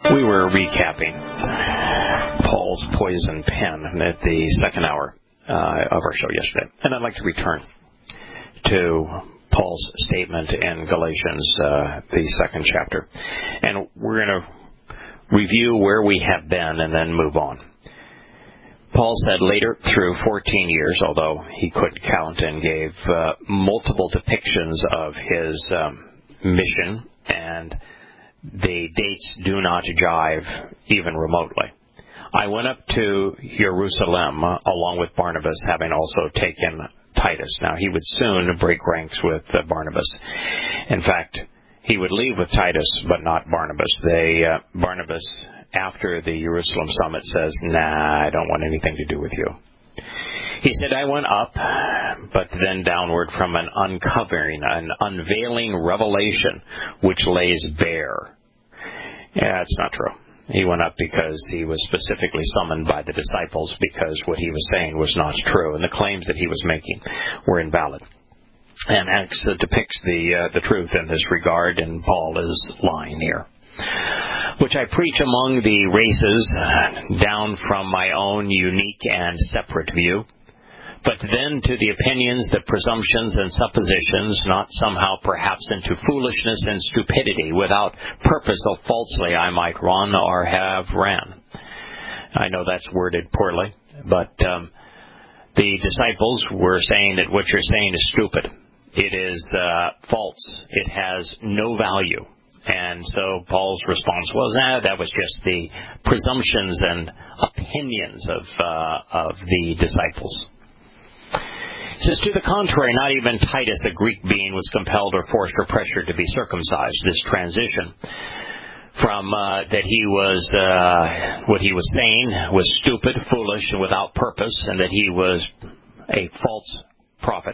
We were recapping Paul's poison pen at the second hour of our show yesterday. And I'd like to return to Paul's statement in Galatians, the second chapter. And we're going to review where we have been and then move on. Paul said later, through 14 years, although he couldn't count, and gave multiple depictions of his mission, and the dates do not jive even remotely. I went up to Jerusalem along with Barnabas, having also taken Titus. Now, he would soon break ranks with Barnabas. In fact, he would leave with Titus, but not Barnabas. Barnabas, after the Jerusalem summit, says, "Nah, I don't want anything to do with you." He said, "I went up, but then downward from an uncovering, an unveiling revelation which lays bare." Yeah, it's not true. He went up because he was specifically summoned by the disciples because what he was saying was not true, and the claims that he was making were invalid. And Acts depicts the truth in this regard, and Paul is lying here. "Which I preach among the races, down from my own unique and separate view, but then to the opinions, the presumptions, and suppositions, not somehow perhaps into foolishness and stupidity, without purpose, though falsely I might run or have ran." I know that's worded poorly, but the disciples were saying that what you're saying is stupid. It is false. It has no value. And so Paul's response was, that was just the presumptions and opinions of the disciples. He says, "To the contrary, not even Titus, a Greek being, was compelled or forced or pressured to be circumcised." This transition from that he was, what he was saying was stupid, foolish, and without purpose, and that he was a false prophet,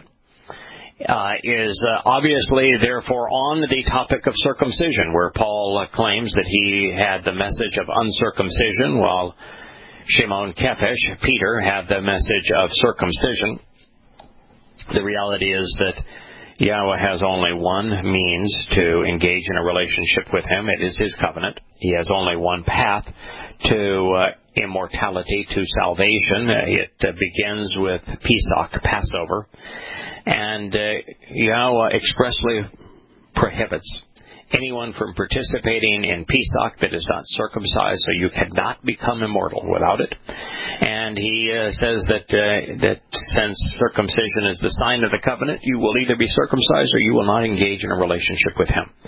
is obviously, therefore, on the topic of circumcision, where Paul claims that he had the message of uncircumcision, while Shimon Kephesh, Peter, had the message of circumcision. The reality is that Yahweh has only one means to engage in a relationship with him. It is his covenant. He has only one path to immortality, to salvation. It begins with Pesach, Passover. And Yahweh expressly prohibits anyone from participating in Pesach that is not circumcised, so you cannot become immortal without it. And he says that since circumcision is the sign of the covenant, you will either be circumcised or you will not engage in a relationship with him.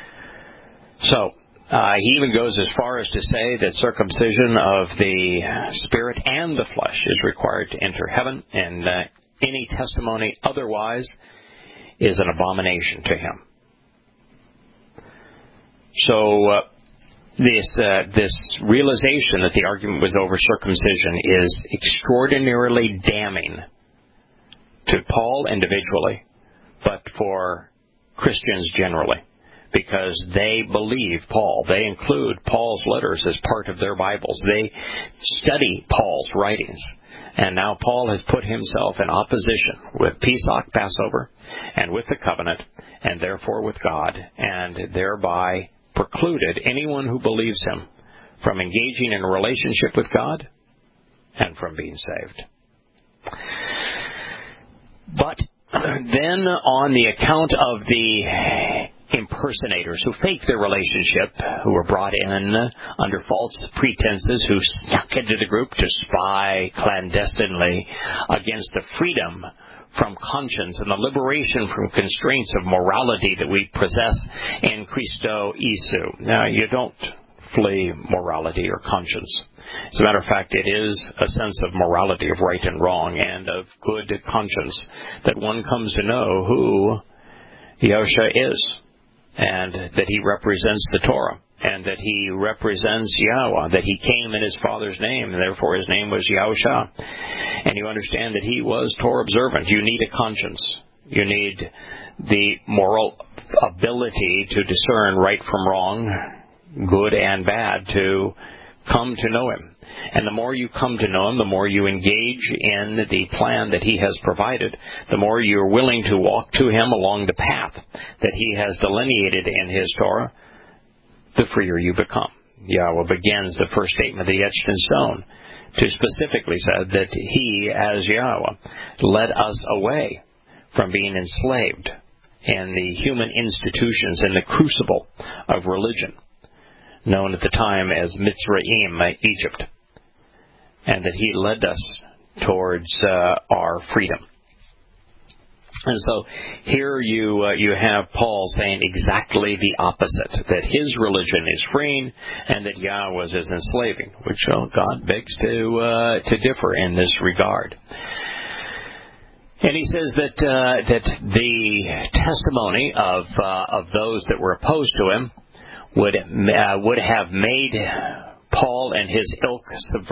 So he even goes as far as to say that circumcision of the spirit and the flesh is required to enter heaven, and any testimony otherwise is an abomination to him. So this realization that the argument was over circumcision is extraordinarily damning to Paul individually, but for Christians generally, because they believe Paul. They include Paul's letters as part of their Bibles. They study Paul's writings. And now Paul has put himself in opposition with Pesach, Passover, and with the covenant, and therefore with God, and thereby precluded anyone who believes him from engaging in a relationship with God and from being saved. But then on the account of the impersonators who fake their relationship, who were brought in under false pretenses, who snuck into the group to spy clandestinely against the freedom from conscience and the liberation from constraints of morality that we possess in Christo Isu. Now, you don't flee morality or conscience. As a matter of fact, it is a sense of morality, of right and wrong, and of good conscience that one comes to know who Yahushua is, and that he represents the Torah, and that he represents Yahweh, that he came in his Father's name, and therefore his name was Yahushua. And you understand that he was Torah observant. You need a conscience. You need the moral ability to discern right from wrong, good and bad, to come to know him. And the more you come to know him, the more you engage in the plan that he has provided, the more you're willing to walk to him along the path that he has delineated in his Torah, the freer you become. Yahweh begins the first statement of the etched in stone to specifically say that He, as Yahweh, led us away from being enslaved in the human institutions in the crucible of religion, known at the time as Mitzrayim, Egypt, and that He led us towards our freedom. And so here you have Paul saying exactly the opposite, that his religion is freeing and that Yahweh's is enslaving, which God begs to differ in this regard. And he says that the testimony of those that were opposed to him would have made Paul and his ilk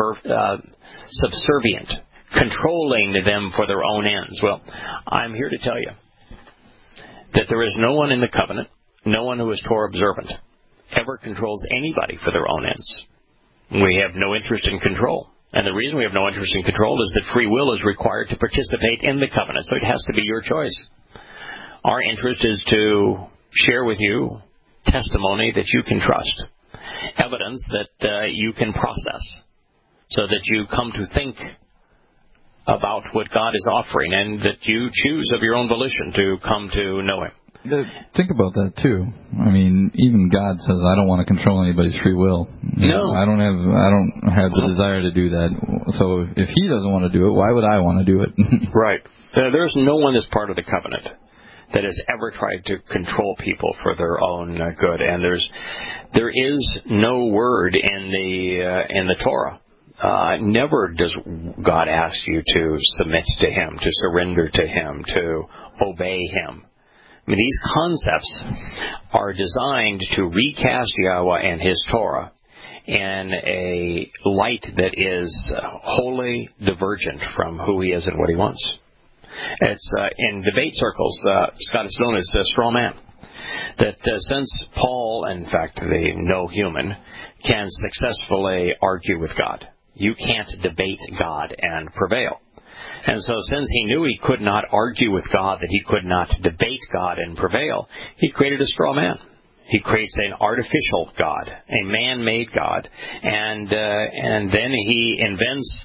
subservient, controlling them for their own ends. Well, I'm here to tell you that there is no one in the covenant, no one who is Torah observant, ever controls anybody for their own ends. We have no interest in control. And the reason we have no interest in control is that free will is required to participate in the covenant, so it has to be your choice. Our interest is to share with you testimony that you can trust, evidence that you can process, so that you come to think about what God is offering and that you choose of your own volition to come to know Him. Think about that too. I mean, even God says, "I don't want to control anybody's free will." No, I don't have the desire to do that. So if He doesn't want to do it, why would I want to do it? Right. There's no one that's part of the covenant that has ever tried to control people for their own good, and there is no word in the Torah. Never does God ask you to submit to Him, to surrender to Him, to obey Him. I mean, these concepts are designed to recast Yahweh and His Torah in a light that is wholly divergent from who He is and what He wants. It's in debate circles, Scott is known as a straw man. That since Paul, in fact, no human, can successfully argue with God, you can't debate God and prevail. And so since he knew he could not argue with God, that he could not debate God and prevail, he created a straw man. He creates an artificial God, a man-made God, and then he invents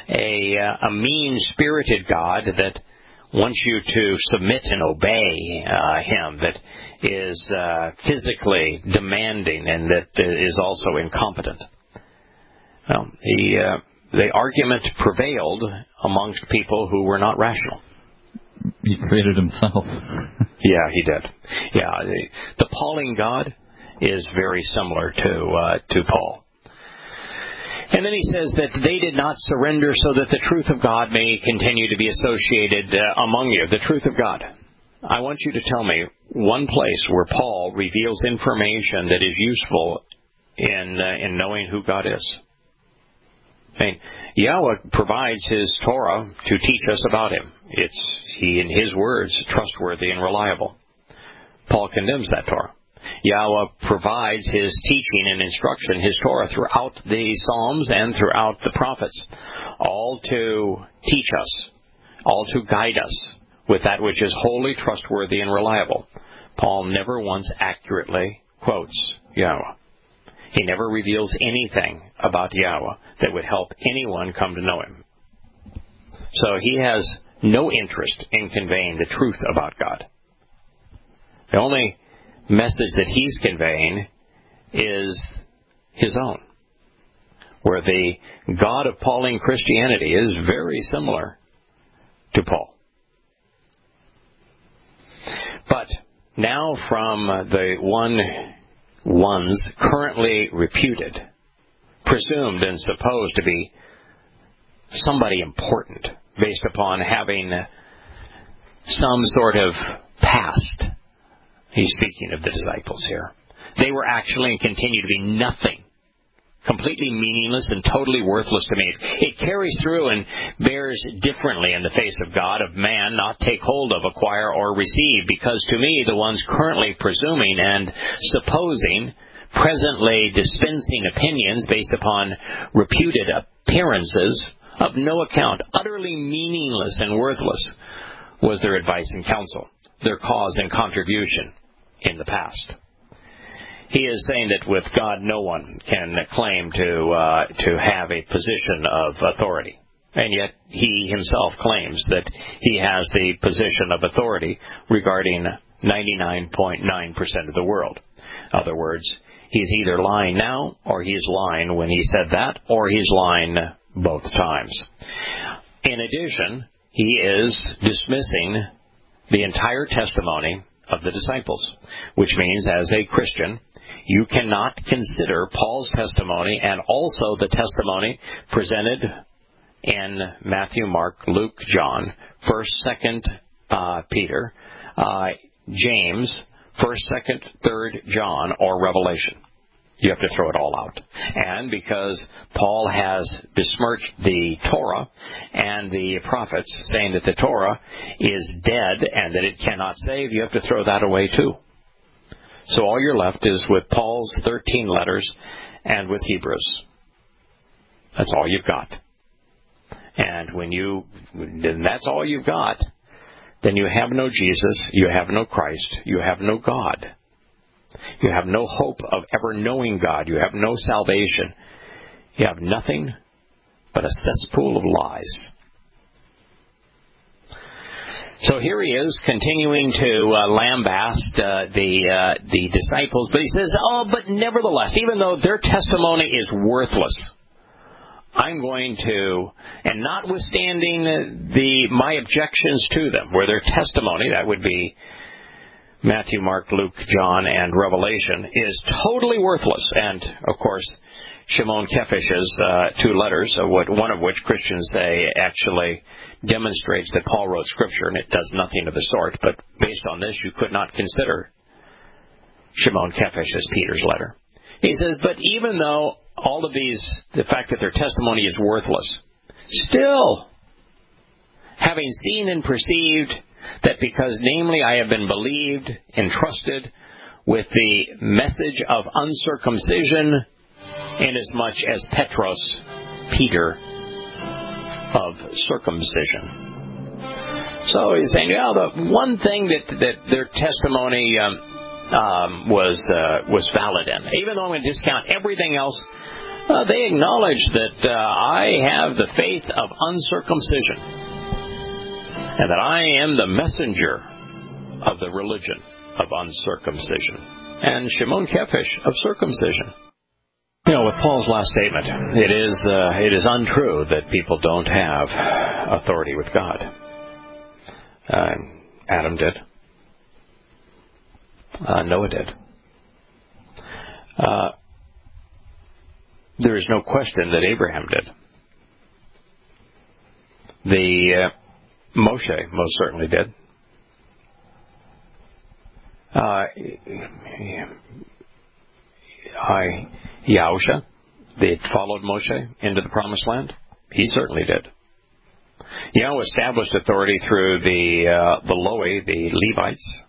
a mean-spirited God that wants you to submit and obey Him, that is physically demanding and that is also incompetent. Well, the argument prevailed amongst people who were not rational. He created himself. Yeah, he did. Yeah, the Pauline God is very similar to Paul. And then he says that they did not surrender so that the truth of God may continue to be associated among you. The truth of God. I want you to tell me one place where Paul reveals information that is useful in knowing who God is. I mean, Yahweh provides His Torah to teach us about Him. He, in His words, trustworthy and reliable. Paul condemns that Torah. Yahweh provides His teaching and instruction, His Torah, throughout the Psalms and throughout the prophets, all to teach us, all to guide us with that which is wholly trustworthy and reliable. Paul never once accurately quotes Yahweh. He never reveals anything about Yahweh that would help anyone come to know Him. So he has no interest in conveying the truth about God. The only message that he's conveying is his own, where the God of Pauline Christianity is very similar to Paul. But now from the ones currently reputed, presumed and supposed to be somebody important based upon having some sort of past. He's speaking of the disciples here. They were actually and continue to be nothing. Completely meaningless and totally worthless to me. It carries through and bears differently in the face of God, of man, not take hold of, acquire, or receive, because to me, the ones currently presuming and supposing, presently dispensing opinions based upon reputed appearances, of no account, utterly meaningless and worthless, was their advice and counsel, their cause and contribution in the past. He is saying that with God, no one can claim to have a position of authority. And yet, he himself claims that he has the position of authority regarding 99.9% of the world. In other words, he's either lying now, or he's lying when he said that, or he's lying both times. In addition, he is dismissing the entire testimony of the disciples, which means as a Christian, you cannot consider Paul's testimony and also the testimony presented in Matthew, Mark, Luke, John, 1st, 2nd Peter, James, 1st, 2nd, 3rd John, or Revelation. You have to throw it all out. And because Paul has besmirched the Torah and the prophets, saying that the Torah is dead and that it cannot save, you have to throw that away too. So all you're left is with Paul's 13 letters and with Hebrews. That's all you've got. And when that's all you've got, then you have no Jesus, you have no Christ, you have no God. You have no hope of ever knowing God. You have no salvation. You have nothing but a cesspool of lies. So here he is, continuing to lambast the disciples, but he says, but nevertheless, even though their testimony is worthless, I'm going to, and notwithstanding my objections to them, where their testimony, that would be Matthew, Mark, Luke, John, and Revelation, is totally worthless. And, of course, Shimon Kephish's 2 letters, one of which Christians say actually demonstrates that Paul wrote Scripture, and it does nothing of the sort. But based on this, you could not consider Shimon Kephish as Peter's letter. He says, but even though all of these, the fact that their testimony is worthless, still, having seen and perceived that because, namely, I have been believed, entrusted with the message of uncircumcision, inasmuch as Petros, Peter, of circumcision. So he's saying, the one thing that their testimony was valid in, even though I'm going to discount everything else, they acknowledge that I have the faith of uncircumcision, and that I am the messenger of the religion of uncircumcision, and Shimon Kephish of circumcision. With Paul's last statement, it is untrue that people don't have authority with God. Adam did. Noah did. There is no question that Abraham did. Moshe most certainly did. Yahusha, they followed Moshe into the Promised Land. He certainly did. Yahweh established authority through the Loi, the Levites.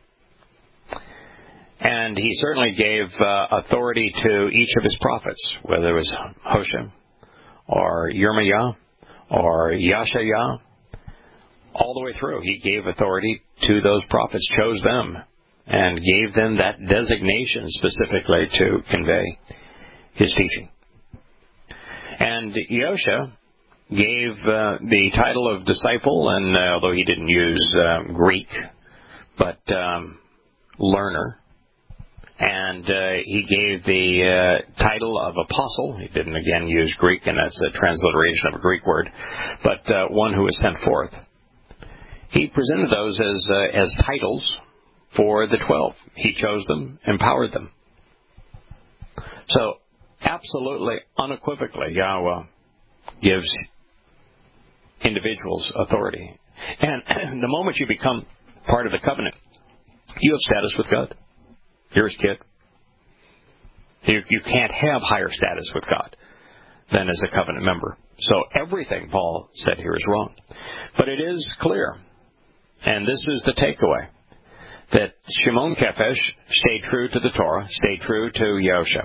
And he certainly gave authority to each of his prophets, whether it was Hosea or Yirmiah or Yashaya. All the way through, he gave authority to those prophets, chose them, and gave them that designation specifically to convey his teaching. And Yosha gave the title of disciple, and although he didn't use Greek, but learner. And he gave the title of apostle. He didn't, again, use Greek, and that's a transliteration of a Greek word, but one who was sent forth. He presented those as titles for the 12. He chose them, empowered them. So, absolutely, unequivocally, Yahweh gives individuals authority. And the moment you become part of the covenant, you have status with God. You're his kid. You can't have higher status with God than as a covenant member. So everything Paul said here is wrong. But it is clear, and this is the takeaway, that Shimon Kephish stayed true to the Torah, stayed true to Yahusha.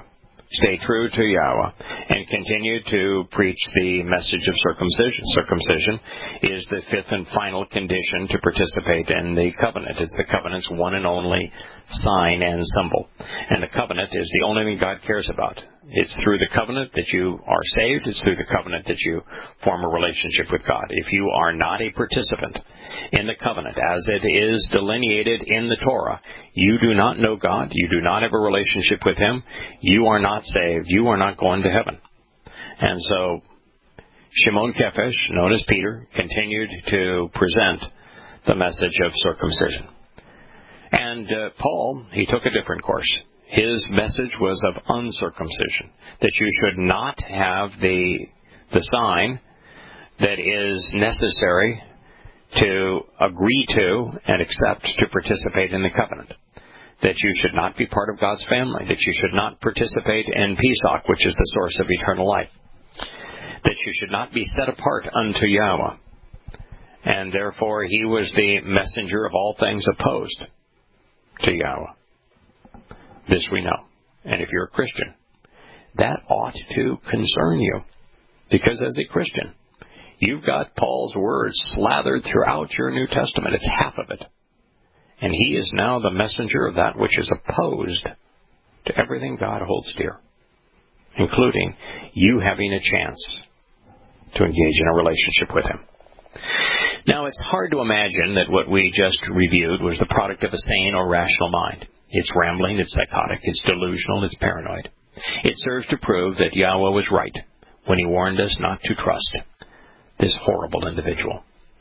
stay true to Yahweh, and continue to preach the message of circumcision. Circumcision is the fifth and final condition to participate in the covenant. It's the covenant's one and only sign and symbol. And the covenant is the only thing God cares about. It's through the covenant that you are saved. It's through the covenant that you form a relationship with God. If you are not a participant in the covenant as it is delineated in the Torah, you do not know God. You do not have a relationship with Him. You are not saved. You are not going to heaven. And so Shimon Kephesh, known as Peter, continued to present the message of circumcision. And Paul, he took a different course. His message was of uncircumcision, that you should not have the sign that is necessary to agree to and accept to participate in the covenant, that you should not be part of God's family, that you should not participate in Pesach, which is the source of eternal life, that you should not be set apart unto Yahweh. And therefore he was the messenger of all things opposed to Yahweh. This we know. And if you're a Christian, that ought to concern you. Because as a Christian, you've got Paul's words slathered throughout your New Testament. It's half of it. And he is now the messenger of that which is opposed to everything God holds dear, including you having a chance to engage in a relationship with Him. Now, it's hard to imagine that what we just reviewed was the product of a sane or rational mind. It's rambling, it's psychotic, it's delusional, it's paranoid. It serves to prove that Yahweh was right when He warned us not to trust this horrible individual.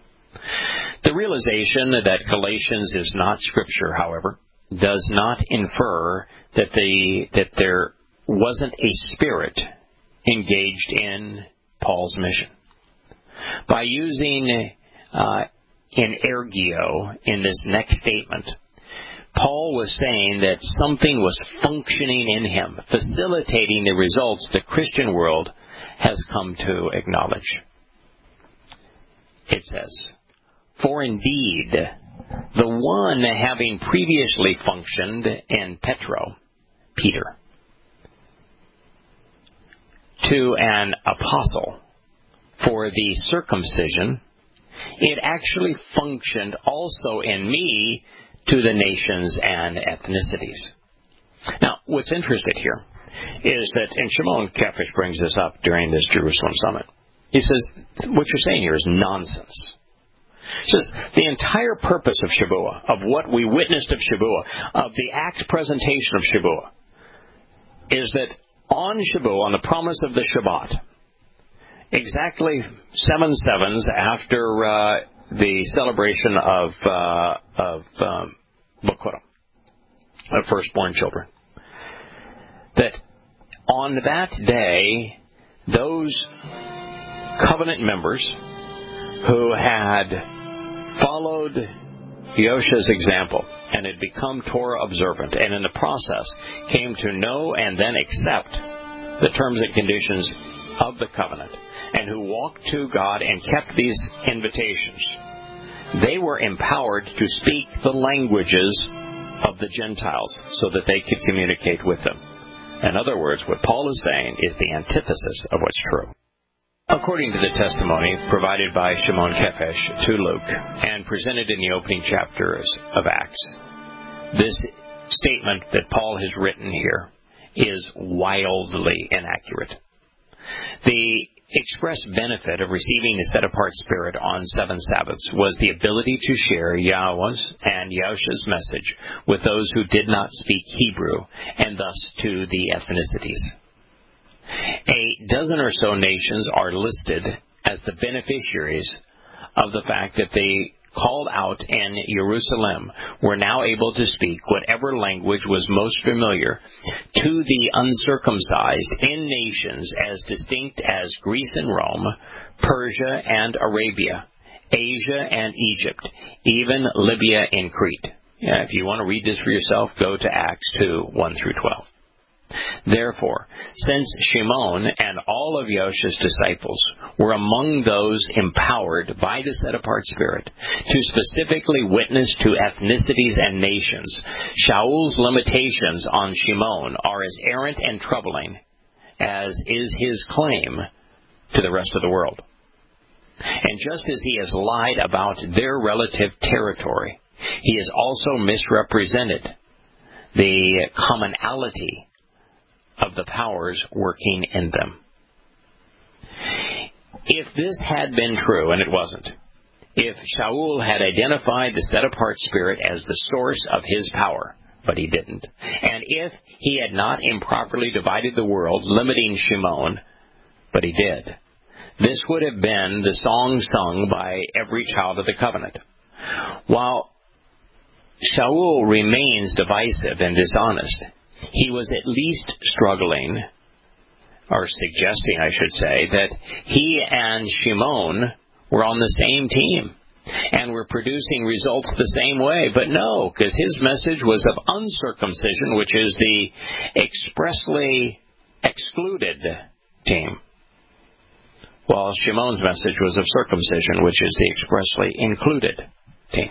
The realization that Galatians is not Scripture, however, does not infer that there wasn't a spirit engaged in Paul's mission. By using energio in this next statement, Paul was saying that something was functioning in him, facilitating the results the Christian world has come to acknowledge. It says, "For indeed, the one having previously functioned in Peter, to an apostle for the circumcision, it actually functioned also in me to the nations and ethnicities." Now, what's interesting here is that, and Shimon Kephesh brings this up during this Jerusalem summit, he says, what you're saying here is nonsense. He says, the entire purpose of Shavuot, of what we witnessed of Shavuot, of the act presentation of Shavuot, is that on Shavuot, on the promise of the Shabbat, exactly 7 sevens after the celebration of Bokurim, of firstborn children, that on that day, those covenant members who had followed Yosha's example and had become Torah observant, and in the process came to know and then accept the terms and conditions of the covenant, and who walked to God and kept these invitations, they were empowered to speak the languages of the Gentiles so that they could communicate with them. In other words, what Paul is saying is the antithesis of what's true. According to the testimony provided by Shimon Kephesh to Luke and presented in the opening chapters of Acts, this statement that Paul has written here is wildly inaccurate. The express benefit of receiving the set-apart spirit on 7 Sabbaths was the ability to share Yahweh's and Yahusha's message with those who did not speak Hebrew, and thus to the ethnicities. A dozen or so nations are listed as the beneficiaries of the fact that they called out in Jerusalem were now able to speak whatever language was most familiar to the uncircumcised in nations as distinct as Greece and Rome, Persia and Arabia, Asia and Egypt, even Libya and Crete. If you want to read this for yourself, go to Acts 2, 1 through 12. Therefore, since Shimon and all of Yosha's disciples were among those empowered by the set-apart Spirit to specifically witness to ethnicities and nations, Shaul's limitations on Shimon are as errant and troubling as is his claim to the rest of the world. And just as he has lied about their relative territory, he has also misrepresented the commonality of the powers working in them. If this had been true, and it wasn't, if Shaul had identified the set-apart Spirit as the source of his power, but he didn't, and if he had not improperly divided the world, limiting Shimon, but he did, this would have been the song sung by every child of the covenant. While Shaul remains divisive and dishonest, he was at least struggling, or suggesting, I should say, that he and Shimon were on the same team and were producing results the same way. But no, because his message was of uncircumcision, which is the expressly excluded team, while Shimon's message was of circumcision, which is the expressly included team.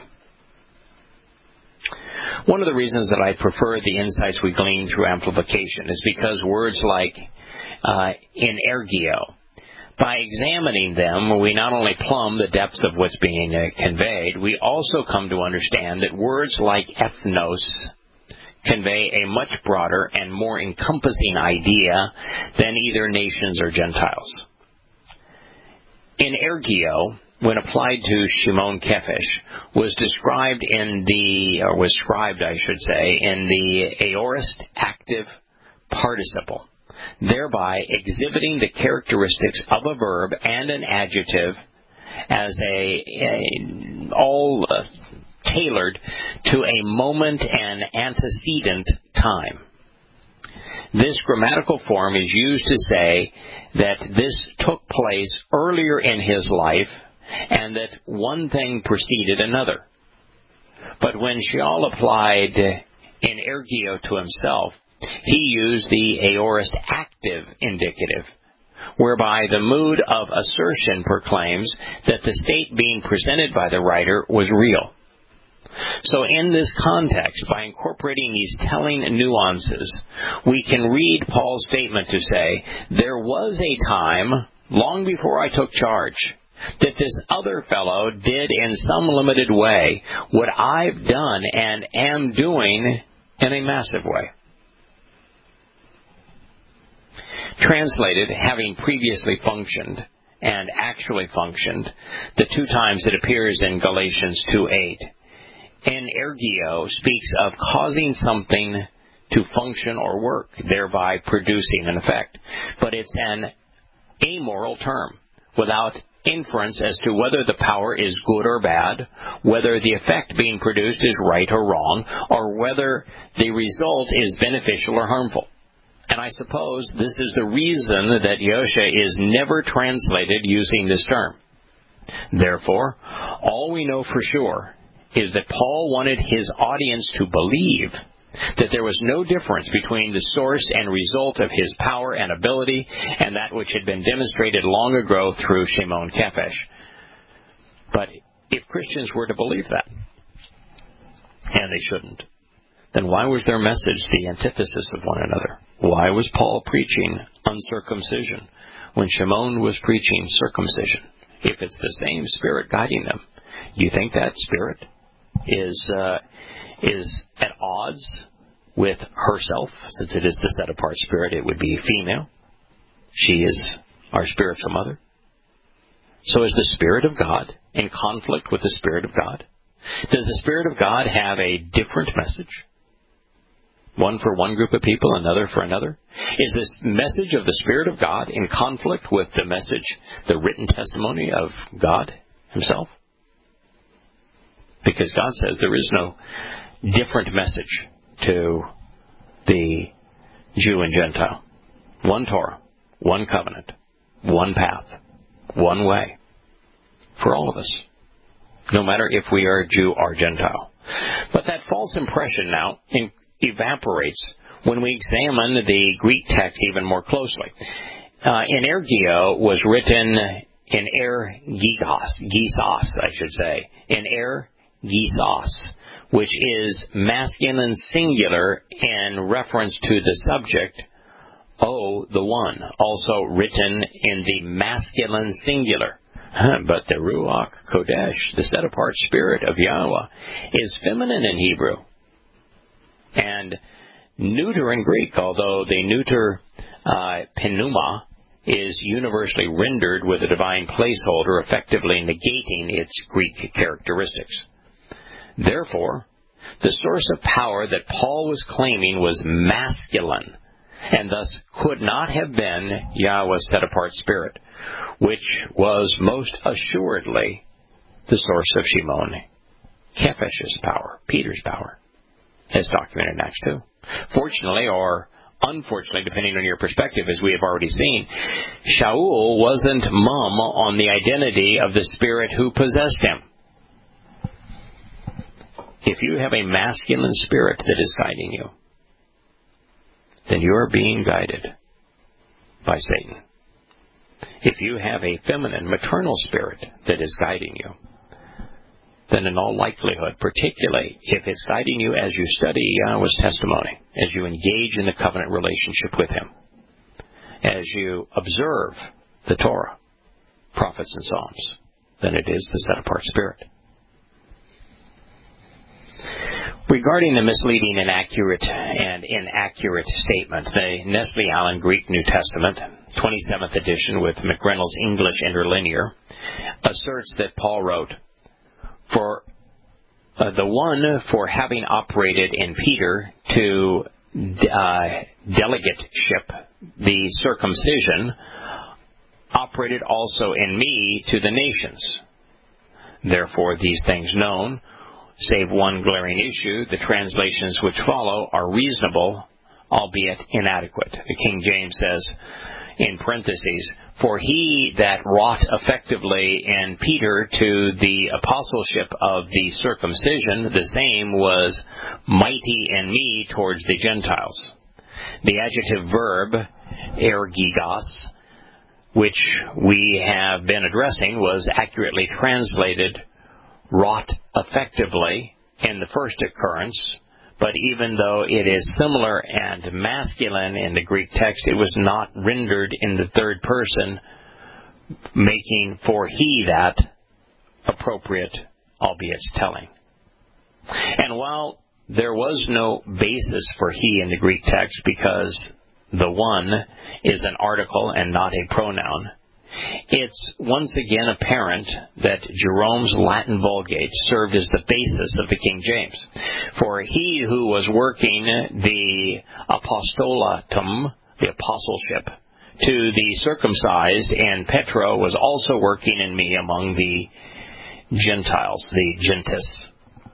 One of the reasons that I prefer the insights we glean through amplification is because words like energio, by examining them, we not only plumb the depths of what's being conveyed, we also come to understand that words like ethnos convey a much broader and more encompassing idea than either nations or Gentiles. Energio, when applied to Shimon Kephesh, was scribed, in the aorist active participle, thereby exhibiting the characteristics of a verb and an adjective as all tailored to a moment and antecedent time. This grammatical form is used to say that this took place earlier in his life and that one thing preceded another. But when Shaul applied energio to himself, he used the aorist active indicative, whereby the mood of assertion proclaims that the state being presented by the writer was real. So in this context, by incorporating these telling nuances, we can read Paul's statement to say, there was a time, long before I took charge, that this other fellow did in some limited way what I've done and am doing in a massive way. Translated, having previously functioned and actually functioned, the two times it appears in Galatians 2:8. Energio speaks of causing something to function or work, thereby producing an effect. But it's an amoral term, without inference as to whether the power is good or bad, whether the effect being produced is right or wrong, or whether the result is beneficial or harmful. And I suppose this is the reason that Yosha is never translated using this term. Therefore, all we know for sure is that Paul wanted his audience to believe that there was no difference between the source and result of his power and ability and that which had been demonstrated long ago through Shimon Kephesh. But if Christians were to believe that, and they shouldn't, then why was their message the antithesis of one another? Why was Paul preaching uncircumcision when Shimon was preaching circumcision? If it's the same Spirit guiding them, do you think that Spirit is at odds with herself? Since it is the set-apart Spirit, it would be female. She is our spiritual mother. So is the Spirit of God in conflict with the Spirit of God? Does the Spirit of God have a different message? One for one group of people, another for another? Is this message of the Spirit of God in conflict with the message, the written testimony of God Himself? Because God says there is no different message to the Jew and Gentile. One Torah, one covenant, one path, one way for all of us, no matter if we are Jew or Gentile. But that false impression now evaporates when we examine the Greek text even more closely. Energeo was written in gisos, I should say. In gisos, which is masculine singular in reference to the subject, the one, also written in the masculine singular. But the Ruach Kodesh, the set-apart spirit of Yahweh, is feminine in Hebrew and neuter in Greek, although the neuter pneuma is universally rendered with a divine placeholder, effectively negating its Greek characteristics. Therefore, the source of power that Paul was claiming was masculine, and thus could not have been Yahweh's set-apart spirit, which was most assuredly the source of Shimon Kephesh's power, Peter's power, as documented in Acts 2. Fortunately, or unfortunately, depending on your perspective, as we have already seen, Shaul wasn't mum on the identity of the spirit who possessed him. If you have a masculine spirit that is guiding you, then you are being guided by Satan. If you have a feminine, maternal spirit that is guiding you, then in all likelihood, particularly if it's guiding you as you study Yahweh's testimony, as you engage in the covenant relationship with Him, as you observe the Torah, prophets, and Psalms, then it is the set-apart spirit. Regarding the misleading and inaccurate statement, the Nestle Allen Greek New Testament, 27th edition with McReynolds English Interlinear, asserts that Paul wrote, "For the one for having operated in Peter to delegateship the circumcision, operated also in me to the nations. Therefore, these things known, save one glaring issue, the translations which follow are reasonable, albeit inadequate." The King James says, in parentheses, "For he that wrought effectively in Peter to the apostleship of the circumcision, the same was mighty in me towards the Gentiles." The adjective verb, ergigos, which we have been addressing, was accurately translated wrought effectively in the first occurrence, but even though it is similar and masculine in the Greek text, it was not rendered in the third person, making "for he that" appropriate, albeit telling. And while there was no basis for "he" in the Greek text because the one is an article and not a pronoun, it's once again apparent that Jerome's Latin Vulgate served as the basis of the King James. For he who was working the apostolatum, the apostleship, to the circumcised in Petro was also working in me among the Gentiles, the gentis.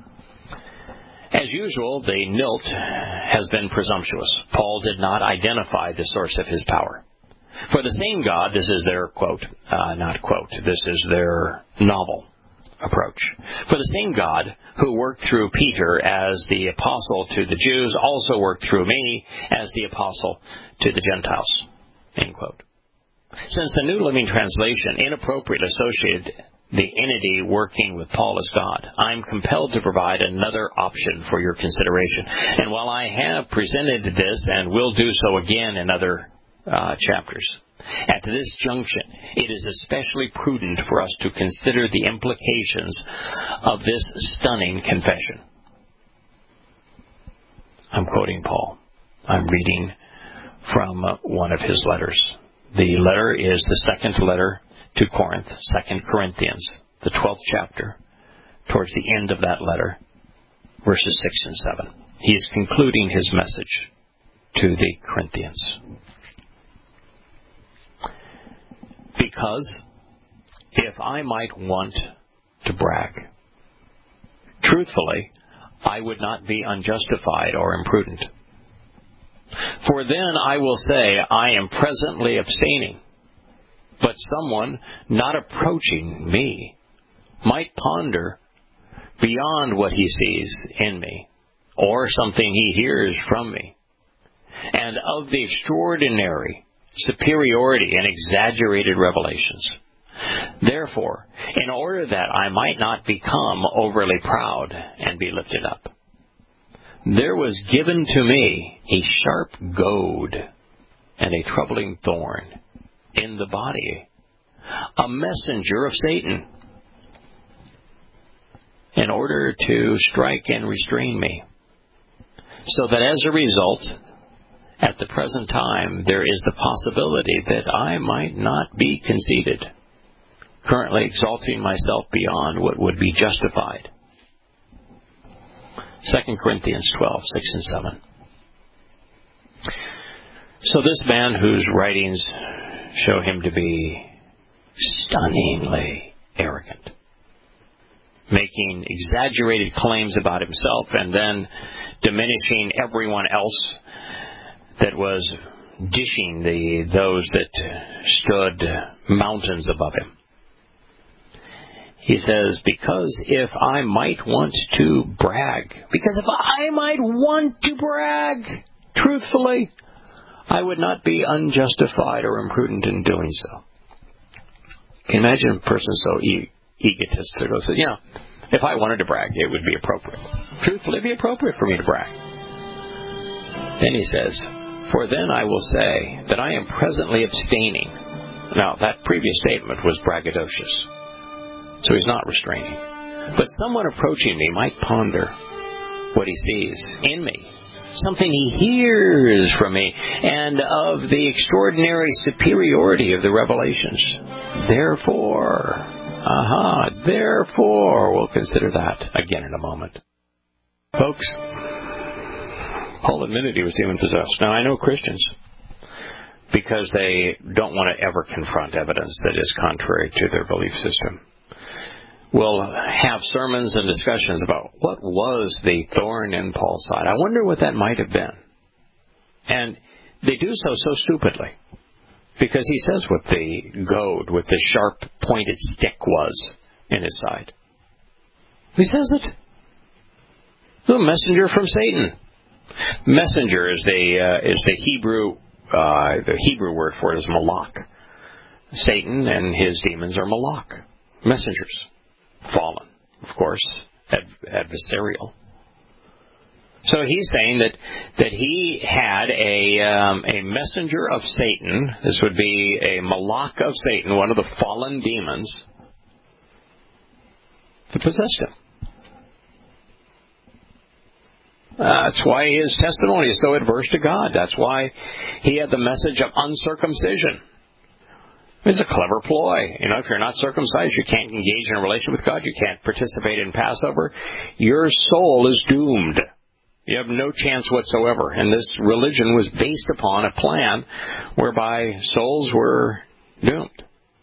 As usual, the Nilt has been presumptuous. Paul did not identify the source of his power. For the same God, this is their quote, this is their novel approach. For the same God who worked through Peter as the apostle to the Jews also worked through me as the apostle to the Gentiles. End quote. Since the New Living Translation inappropriately associated the entity working with Paul as God, I'm compelled to provide another option for your consideration. And while I have presented this and will do so again in other chapters, at this junction, it is especially prudent for us to consider the implications of this stunning confession. I'm quoting Paul. I'm reading from one of his letters. The letter is the second letter to Corinth, 2 Corinthians, the 12th chapter, towards the end of that letter, verses 6 and 7. He is concluding his message to the Corinthians. Because if I might want to brag, truthfully, I would not be unjustified or imprudent. For then I will say, I am presently abstaining, but someone not approaching me might ponder beyond what he sees in me, or something he hears from me, and of the extraordinary superiority and exaggerated revelations. Therefore, in order that I might not become overly proud and be lifted up, there was given to me a sharp goad and a troubling thorn in the body, a messenger of Satan, in order to strike and restrain me, so that as a result, at the present time, there is the possibility that I might not be conceited, currently exalting myself beyond what would be justified. 2 Corinthians 12, 6 and 7. So this man whose writings show him to be stunningly arrogant, making exaggerated claims about himself and then diminishing everyone else that was dishing those that stood mountains above him. He says, because if I might want to brag, truthfully, I would not be unjustified or imprudent in doing so. Can you imagine a person so egotistical? So, if I wanted to brag, it would be appropriate. Truthfully, it would be appropriate for me to brag. Then he says, for then I will say that I am presently abstaining. Now, that previous statement was braggadocious. So he's not restraining. But someone approaching me might ponder what he sees in me, something he hears from me, and of the extraordinary superiority of the revelations. Therefore, we'll consider that again in a moment. Folks, Paul admitted he was demon-possessed. Now, I know Christians, because they don't want to ever confront evidence that is contrary to their belief system, will have sermons and discussions about what was the thorn in Paul's side. I wonder what that might have been. And they do so stupidly, because he says what the goad, what the sharp pointed stick was in his side. He says it. The messenger from Satan. Messenger is the Hebrew word for it is malach. Satan and his demons are malach, messengers. Fallen, of course, adversarial. So he's saying that he had a messenger of Satan. This would be a malach of Satan, one of the fallen demons, that possessed him. That's why his testimony is so adverse to God. That's why he had the message of uncircumcision. It's a clever ploy. If you're not circumcised, you can't engage in a relation with God. You can't participate in Passover. Your soul is doomed. You have no chance whatsoever. And this religion was based upon a plan whereby souls were doomed.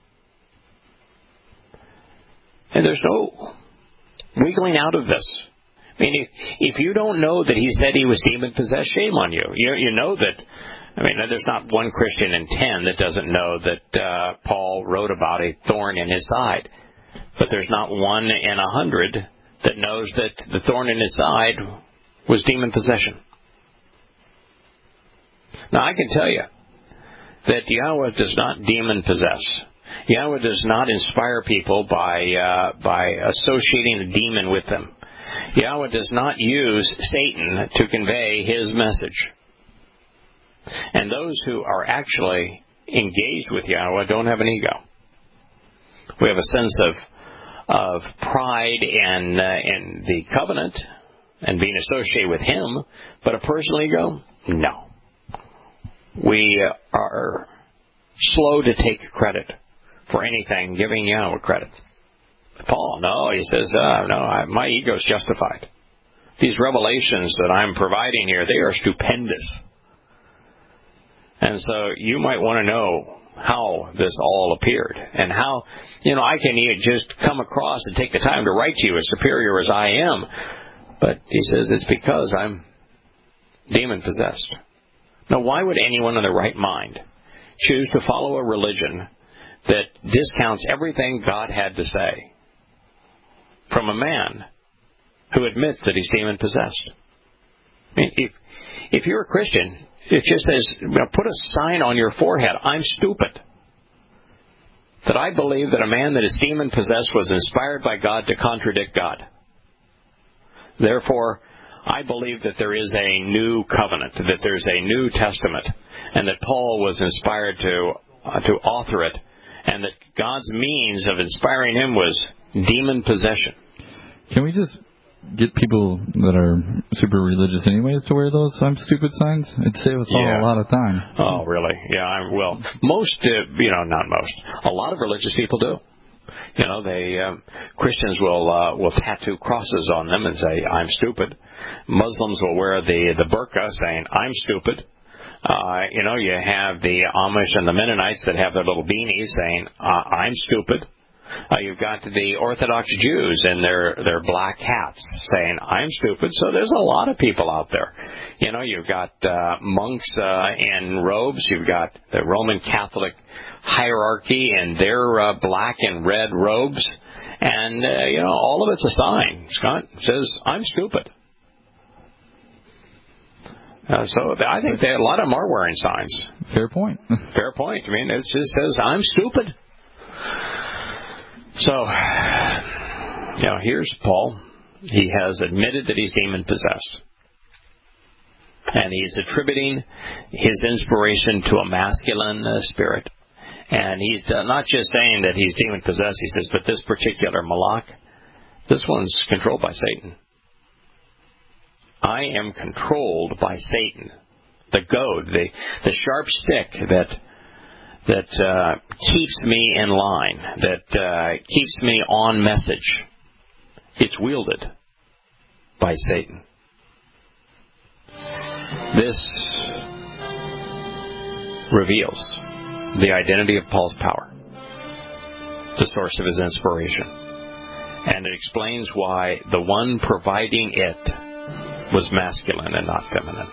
And there's no wiggling out of this. I mean, if you don't know that he said he was demon-possessed, shame on you. You know that. I mean, there's not one Christian in 10 that doesn't know that Paul wrote about a thorn in his side. But there's not one in 100 that knows that the thorn in his side was demon possession. Now, I can tell you that Yahweh does not demon possess. Yahweh does not inspire people by associating a demon with them. Yahweh does not use Satan to convey his message. And those who are actually engaged with Yahweh don't have an ego. We have a sense of pride in the covenant and being associated with Him, but a personal ego? No. We are slow to take credit for anything, giving Yahweh credit. Paul, no, he says, my ego is justified. These revelations that I'm providing here, they are stupendous. And so you might want to know how this all appeared and how, I can just come across and take the time to write to you as superior as I am. But he says it's because I'm demon-possessed. Now, why would anyone in their right mind choose to follow a religion that discounts everything God had to say from a man who admits that he's demon-possessed? I mean, if you're a Christian It just says, put a sign on your forehead, I'm stupid. That I believe that a man that is demon-possessed was inspired by God to contradict God. Therefore, I believe that there is a new covenant, that there's a New Testament, and that Paul was inspired to author it, and that God's means of inspiring him was demon possession. Can we just get people that are super religious anyways to wear those I'm stupid signs? It'd save us all a lot of time. Oh, really? Yeah, well, most, not most. A lot of religious people do. Christians will tattoo crosses on them and say, I'm stupid. Muslims will wear the burqa saying, I'm stupid. You have the Amish and the Mennonites that have their little beanies saying, I'm stupid. You've got the Orthodox Jews in their black hats saying, I'm stupid. So there's a lot of people out there. You've got monks in robes. You've got the Roman Catholic hierarchy in their black and red robes. And, all of it's a sign, Scott. It says, I'm stupid. So I think a lot of them are wearing signs. Fair point. Fair point. I mean, it just says, I'm stupid. So, here's Paul. He has admitted that he's demon-possessed. And he's attributing his inspiration to a masculine spirit. And he's not just saying that he's demon-possessed. He says, but this particular Malach, this one's controlled by Satan. I am controlled by Satan. The goad, the sharp stick that keeps me in line, that keeps me on message. It's wielded by Satan. This reveals the identity of Paul's power, the source of his inspiration. And it explains why the one providing it was masculine and not feminine.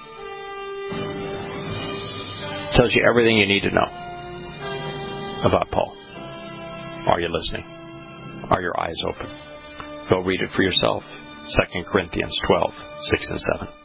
Tells you everything you need to know about Paul. Are you listening? Are your eyes open? Go read it for yourself. 2 Corinthians 12, 6 and 7.